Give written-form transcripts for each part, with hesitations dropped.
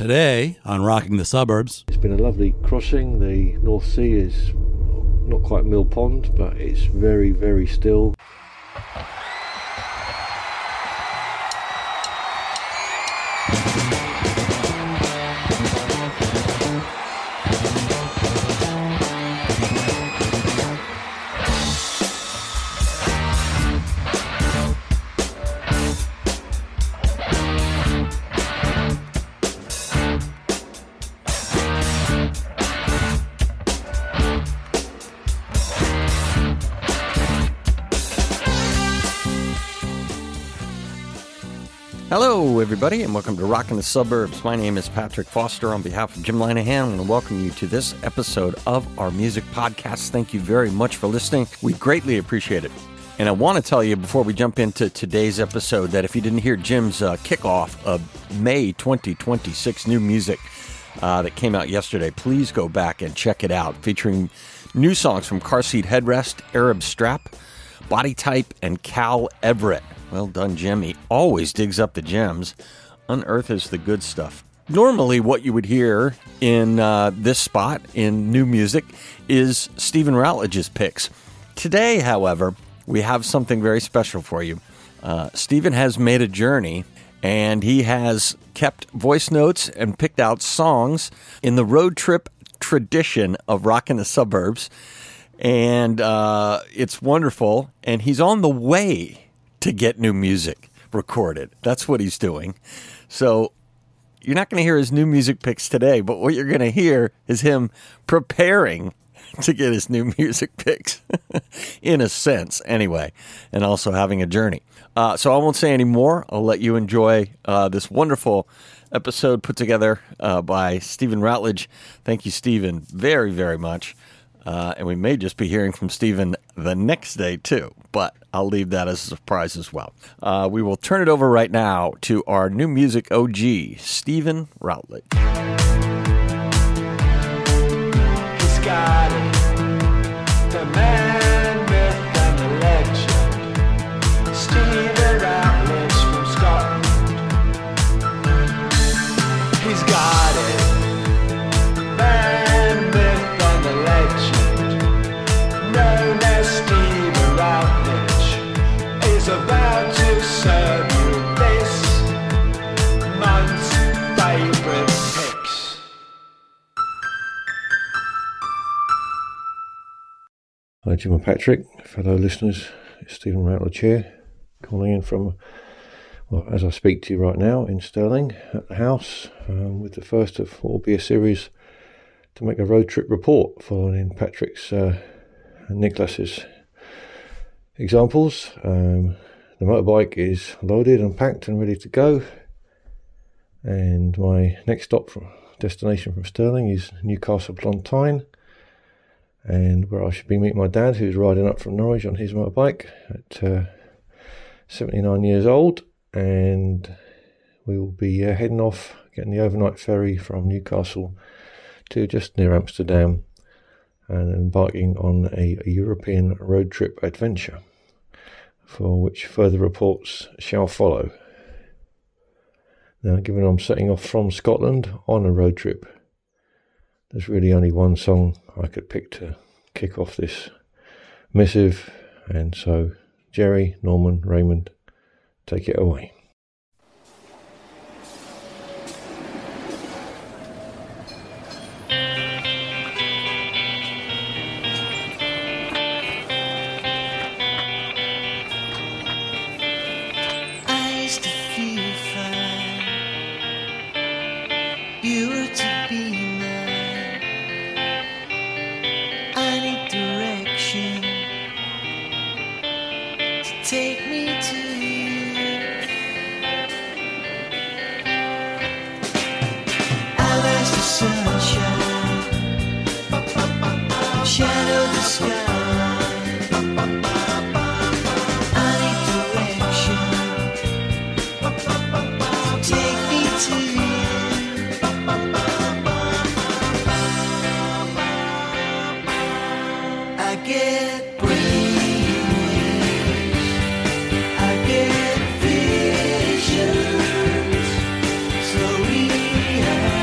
Today on Rocking the Suburbs. It's been a lovely crossing. The North Sea is not quite Mill Pond, but it's very, very still. Hello, everybody, and welcome to Rockin' the Suburbs. My name is Patrick Foster. On behalf of Jim Linehan, I want to welcome you to this episode of our music podcast. Thank you very much for listening. We greatly appreciate it. And I want to tell you before we jump into today's episode that if you didn't hear Jim's kickoff of May 2026 new music that came out yesterday, please go back and check it out, featuring new songs from Car Seat Headrest, Arab Strap, Body Type, and Cal Everett. Well done, Jim. He always digs up the gems, unearths the good stuff. Normally, what you would hear in this spot in new music is Stephen Routledge's picks. Today, however, we have something very special for you. Stephen has made a journey, and he has kept voice notes and picked out songs in the road trip tradition of Rockin' the Suburbs. And it's wonderful, and he's on the way to get new music recorded. That's what he's doing. So you're not going to hear his new music picks today, but what you're going to hear is him preparing to get his new music picks, in a sense, anyway, and also having a journey. So I won't say any more. I'll let you enjoy this wonderful episode put together by Stephen Routledge. Thank you, Stephen, very, very much. And we may just be hearing from Stephen the next day, too. But I'll leave that as a surprise as well. We will turn it over right now to our new music OG, Stephen Routledge. He's got it. The man, myth, and the legend. Stephen Routledge from Scotland. He's got it. About to serve you this month's favorite picks. Hi Jim and Patrick, fellow listeners, it's Stephen Routledge here, calling in from, well, as I speak to you right now, in Stirling at the house, with the first of what will be a series to make a road trip report following Patrick's and Nicholas's examples. The motorbike is loaded and packed and ready to go, and my next destination from Stirling is Newcastle upon Tyne, and where I should be meeting my dad, who's riding up from Norwich on his motorbike at 79 years old, and we will be heading off, getting the overnight ferry from Newcastle to just near Amsterdam, and embarking on a European road trip adventure, for which further reports shall follow. Now, given I'm setting off from Scotland on a road trip, there's really only one song I could pick to kick off this missive, and so Jerry, Norman, Raymond, take it away. Take me to you. I'll ask the sunshine, shadow the sky. I need direction. Take me to you. I get visions slowly.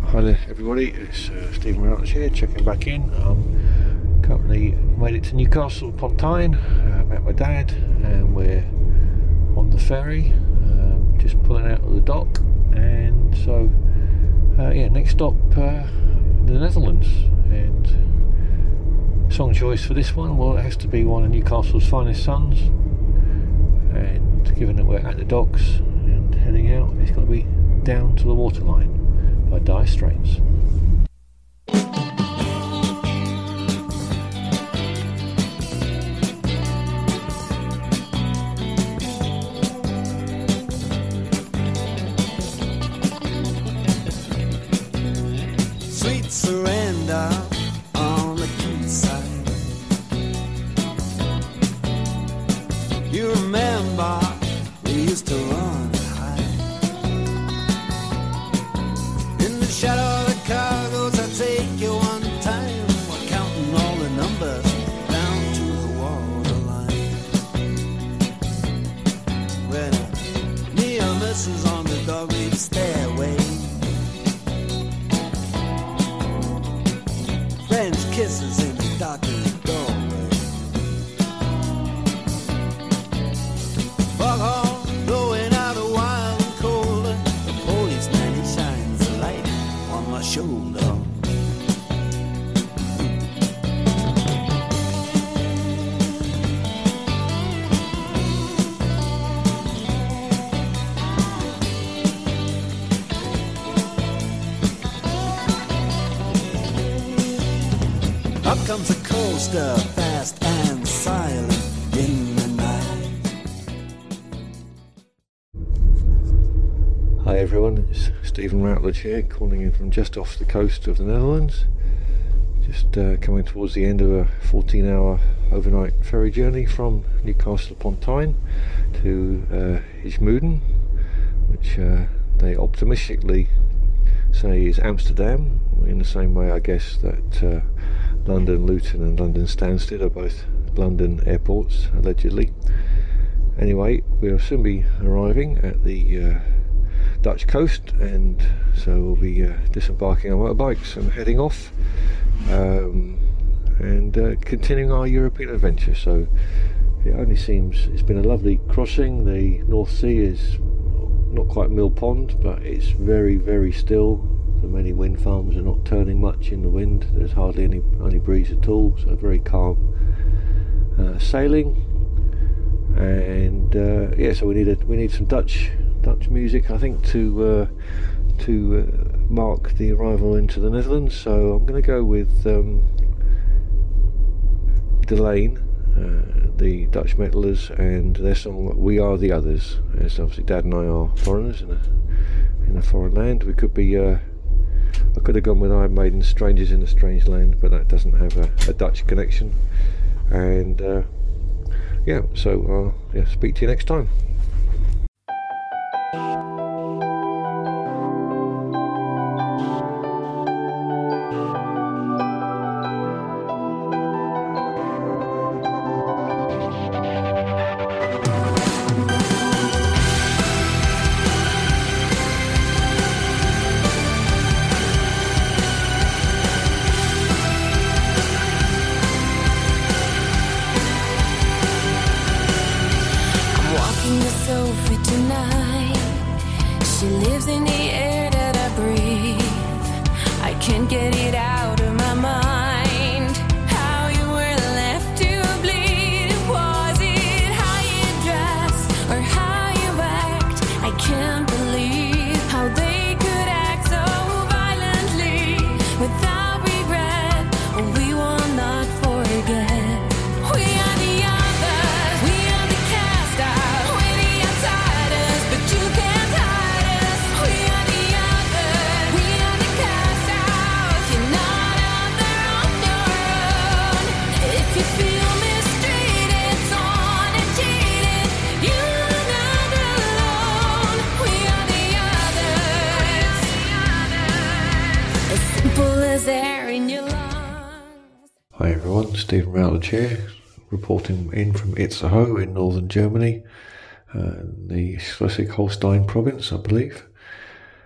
Hi there everybody, it's Stephen Routledge here, checking back in. Currently made it to Newcastle upon Tyne, met my dad, and we're on the ferry, just pulling out of the dock, and so next stop the Netherlands. And song choice for this one, well, it has to be one of Newcastle's finest sons, and given that we're at the docks and heading out, it's got to be Down to the Waterline by Dire Straits. Sweet surrender on the quayside. You remember we used to run and hide in the shadow of the cargoes. I take you one time. We're counting all the numbers down to the waterline. When near misses on the dog-leaf stairway, French kisses in the darkened doorway. Foghorn blowing out a wild and cold. The policeman, he shines a light on my shoulder. Up comes a coaster, fast and silent in the night. Hi everyone, it's Stephen Routledge here, calling in from just off the coast of the Netherlands. Just coming towards the end of a 14-hour overnight ferry journey from Newcastle upon Tyne to Ismuiden, which they optimistically say is Amsterdam, in the same way I guess that London Luton and London Stansted are both London airports, allegedly. Anyway, we'll soon be arriving at the Dutch coast, and so we'll be disembarking our motorbikes and heading off and continuing our European adventure. So it only seems it's been a lovely crossing. The North Sea is not quite Mill Pond, but it's very, very still. The many wind farms are not turning much in the wind. There's hardly any breeze at all, so very calm sailing. And so we need some Dutch music, I think, to mark the arrival into the Netherlands. So I'm going to go with Delain, the Dutch metalers, and their song "We Are the Others." As obviously Dad and I are foreigners in a foreign land. We could be I could have gone with Iron Maiden's "Strangers in a Strange Land," but that doesn't have a Dutch connection. And so speak to you next time. Hi everyone, Stephen Routledge here, reporting in from Itzehoe in northern Germany, the Schleswig-Holstein province, I believe.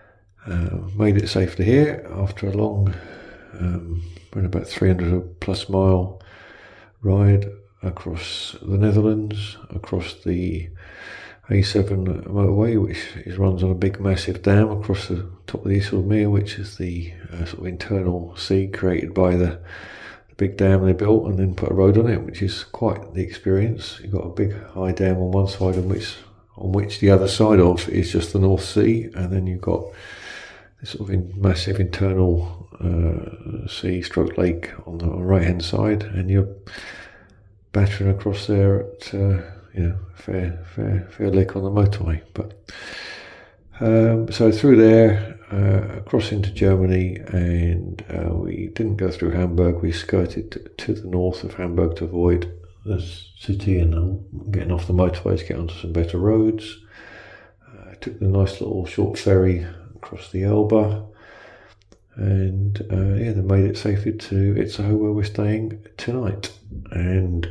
Made it safely here after a long, about 300 plus mile ride across the Netherlands, across the A7 motorway, which runs on a big massive dam across the top of the IJsselmeer, which is the sort of internal sea created by the big dam they built and then put a road on it, which is quite the experience. You've got a big high dam on one side on which the other side of is just the North Sea, and then you've got this sort of massive internal sea stroke lake on the right hand side, and you're battering across there at fair lick on the motorway. But so through there, across into Germany, and we didn't go through Hamburg. We skirted to the north of Hamburg to avoid the city and getting off the motorway to get onto some better roads. Took the nice little short ferry across the Elbe, and they made it safely to Itzehoe, where we're staying tonight. And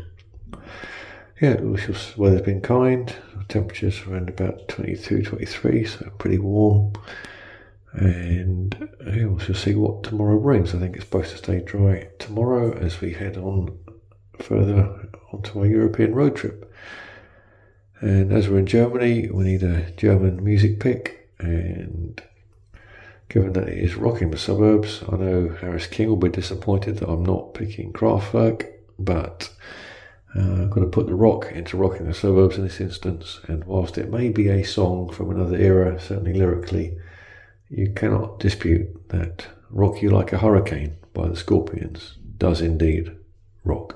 the weather's been kind. Temperatures around about 22, 23, so pretty warm. And we'll just see what tomorrow brings. I think it's supposed to stay dry tomorrow as we head on further onto our European road trip. And as we're in Germany, we need a German music pick. And given that it is Rocking the Suburbs, I know Harris King will be disappointed that I'm not picking Kraftwerk, but I've got to put the rock into Rocking the Suburbs in this instance. And whilst it may be a song from another era, certainly lyrically, you cannot dispute that Rock You Like a Hurricane by the Scorpions does indeed rock.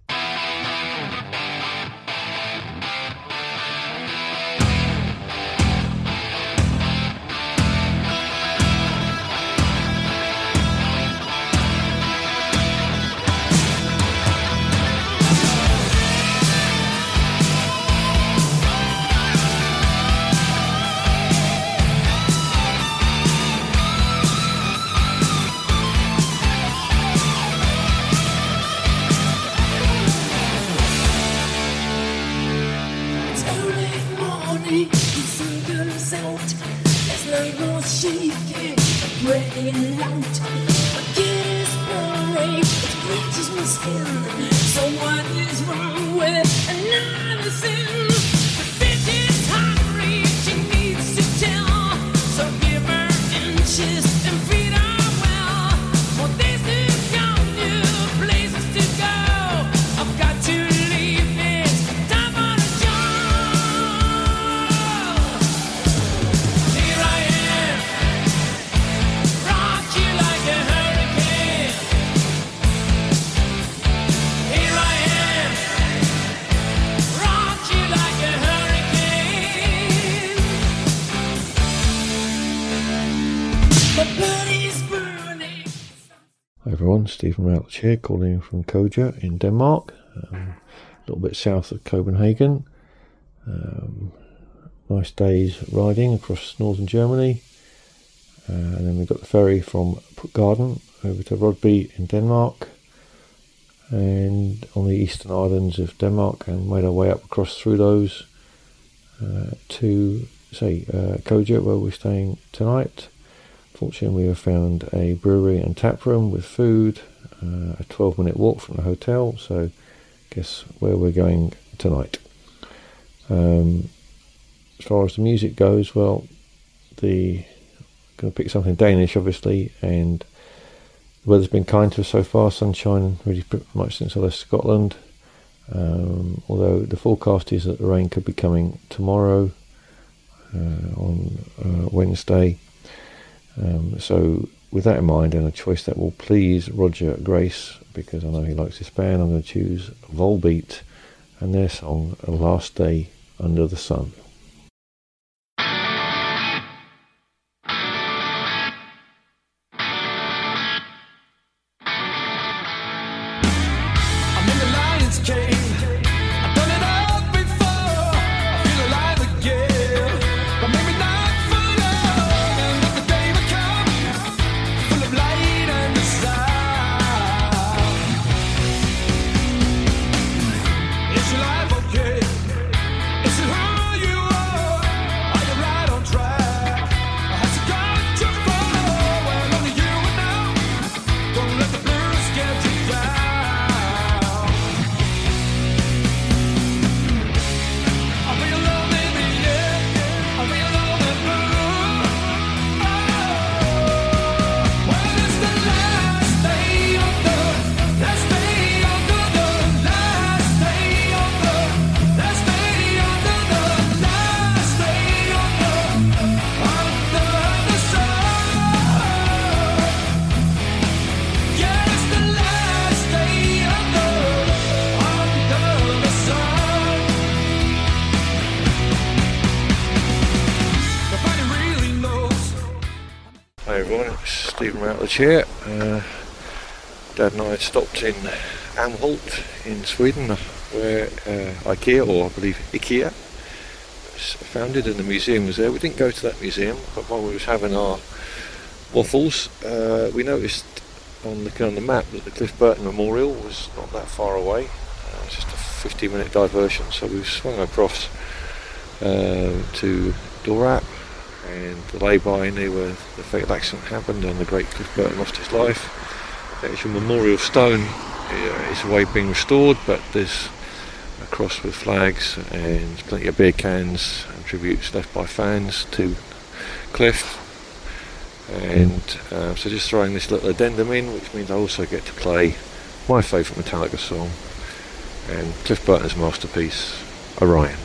Stephen Routledge here, calling from Koja in Denmark, a little bit south of Copenhagen. Nice days riding across northern Germany, and then we got the ferry from Puttgarden over to Rodby in Denmark, and on the eastern islands of Denmark, and made our way up across through those to Koja, where we're staying tonight. Fortunately, we have found a brewery and tap room with food, a 12-minute walk from the hotel, so guess where we're going tonight. As far as the music goes, well, going to pick something Danish, obviously, and the weather's been kind to us so far, sunshine really pretty much since I left Scotland, although the forecast is that the rain could be coming tomorrow on Wednesday. So with that in mind, and a choice that will please Roger Grace, because I know he likes this band, I'm going to choose Volbeat and their song A Last Day Under the Sun. I'm in the lion's cave. I've done it all before. I feel alive again. But maybe not for long. And if the day will come, full of light and desire. Is your life okay? Is it who you Hey everyone, it's Stephen Routledge here. Dad and I had stopped in Älmhult in Sweden, where IKEA, or I believe IKEA, was founded, and the museum was there. We didn't go to that museum, but while we was having our waffles, we noticed on the map that the Cliff Burton Memorial was not that far away. It's just a 15-minute diversion, so we swung across to Dorap and the lay-by near where the fatal accident happened and the great Cliff Burton lost his life. The actual memorial stone is away being restored, but there's a cross with flags and plenty of beer cans and tributes left by fans to Cliff. And so just throwing this little addendum in, which means I also get to play my favourite Metallica song and Cliff Burton's masterpiece, Orion.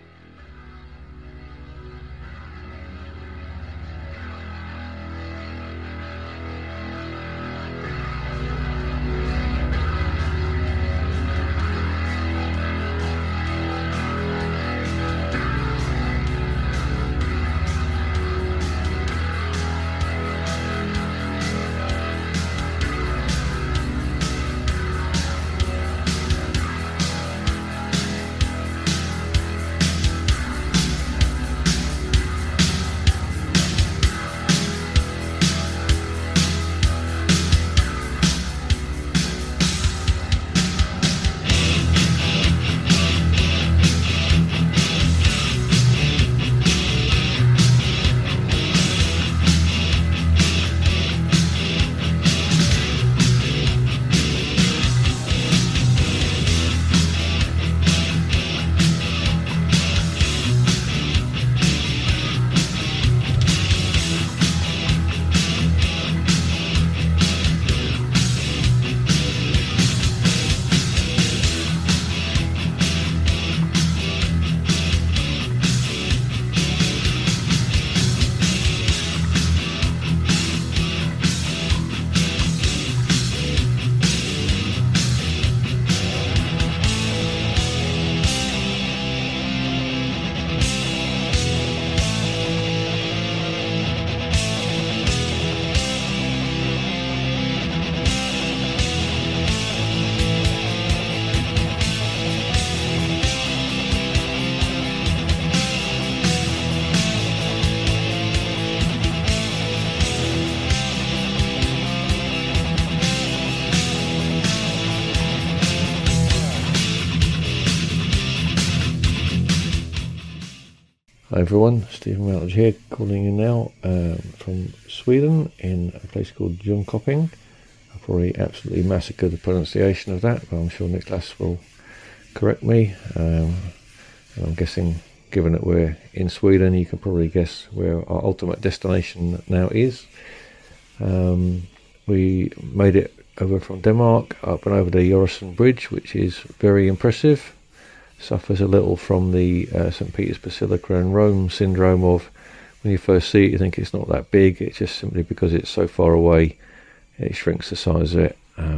Hi everyone, Stephen Routledge here, calling you now from Sweden in a place called Jönköping. I probably absolutely massacred the pronunciation of that, but I'm sure Niklas will correct me. And I'm guessing, given that we're in Sweden, you can probably guess where our ultimate destination now is. We made it over from Denmark, up and over the Øresund Bridge, which is very impressive. Suffers a little from the St. Peter's Basilica in Rome syndrome of when you first see it you think it's not that big. It's just simply because it's so far away it shrinks the size of it.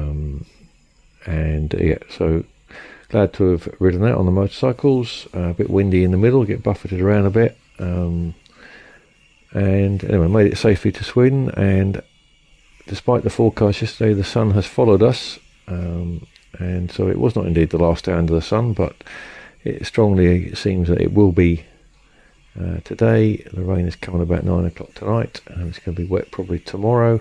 So glad to have ridden that on the motorcycles. A bit windy in the middle, get buffeted around a bit, and anyway made it safely to Sweden. And despite the forecast yesterday, the sun has followed us, and so it was not indeed the last day under the sun, but it strongly seems that it will be today. The rain is coming about 9 o'clock tonight, and it's going to be wet probably tomorrow.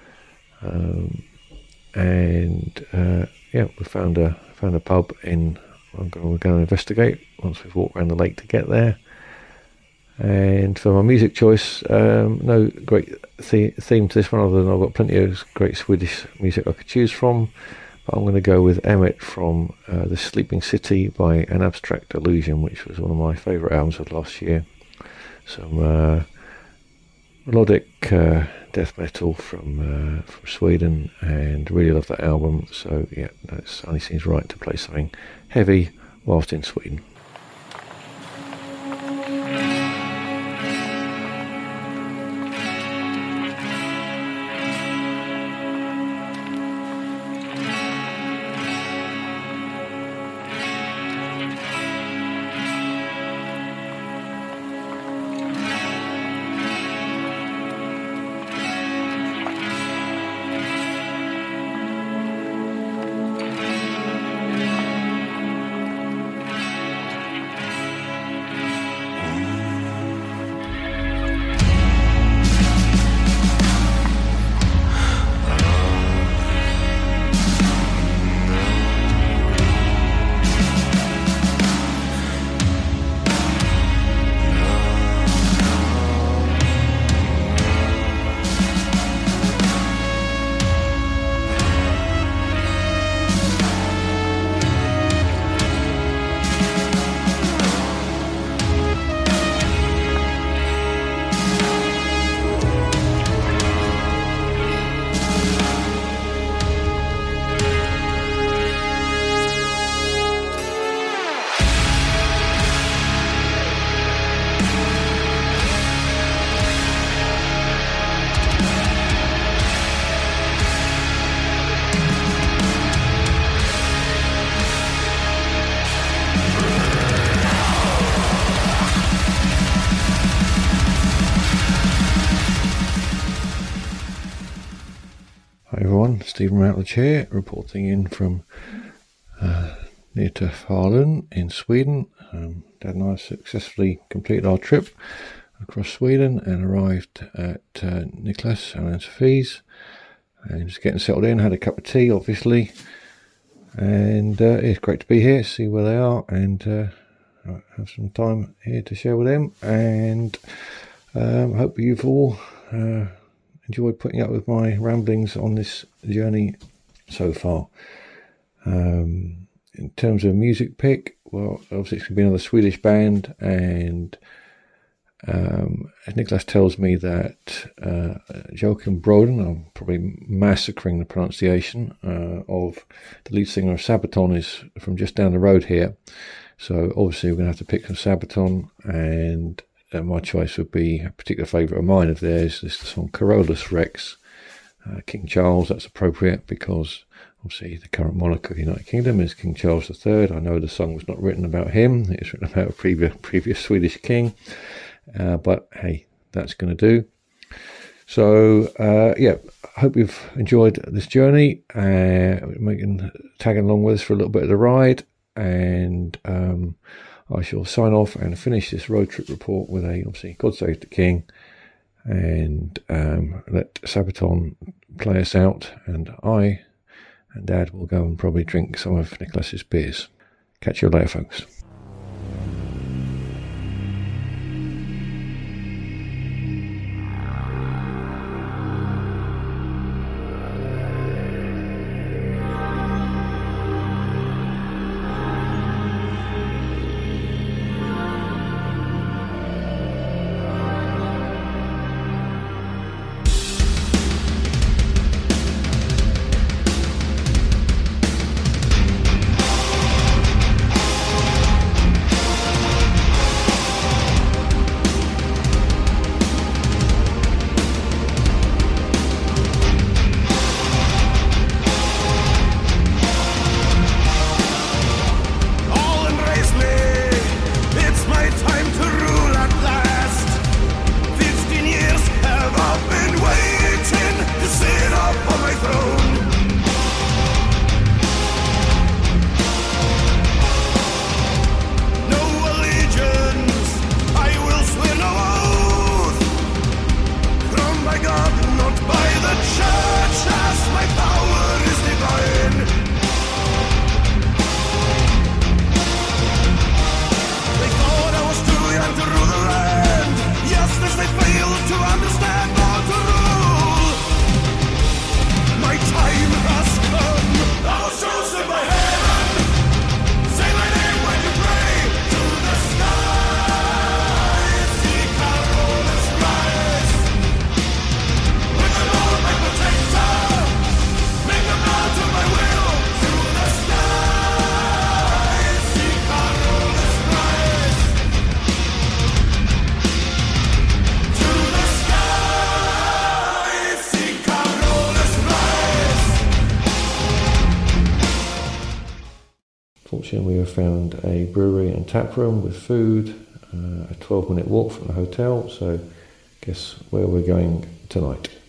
We found a pub in. We're going to investigate once we've walked around the lake to get there. And for my music choice, no great theme to this one, other than I've got plenty of great Swedish music I could choose from. But I'm going to go with Emmet from The Sleeping City by An Abstract Illusion, which was one of my favourite albums of last year. Some melodic death metal from Sweden, and really love that album. So yeah, that only seems right to play something heavy whilst in Sweden. Hi everyone, Stephen Routledge here, reporting in from near to Falun in Sweden. Dad and I successfully completed our trip across Sweden and arrived at Nicholas and Sophies, and just getting settled in. Had a cup of tea, obviously, and it's great to be here, see where they are, and have some time here to share with them. And hope you've all enjoyed putting up with my ramblings on this journey so far. In terms of music pick, well, obviously it's going to be another Swedish band, and as Nicholas tells me that Joakim Broden, I'm probably massacring the pronunciation of the lead singer of Sabaton, is from just down the road here. So obviously we're going to have to pick some Sabaton, and my choice would be a particular favourite of mine of theirs. This is the song Carolus Rex, King Charles. That's appropriate because obviously the current monarch of the United Kingdom is King Charles III. I know the song was not written about him. It's written about a previous Swedish king. But hey, that's going to do. So I hope you've enjoyed this journey, tagging along with us for a little bit of the ride, and I shall sign off and finish this road trip report with obviously God Save the King, and let Sabaton play us out, and I and Dad will go and probably drink some of Nicholas's beers. Catch you later, folks. All embrace me, it's my time to rule at last. 15 years have I been waiting to sit upon my throne. No allegiance, I will swear no oath. Crowned by God, not by the church, as my power is divine. They thought I was too young to rule the land, just as they failed to understand how to rule. My time has come. I was chosen by heaven. Say my name when you pray to the sky. See Carolus rise. With the Lord my protector, make them bow to my will. To the sky. See Carolus rise. To the sky, see Carolus rise. Fortunately, we have found a brewery and tap room with food, a 12-minute walk from the hotel, so guess where we're going tonight.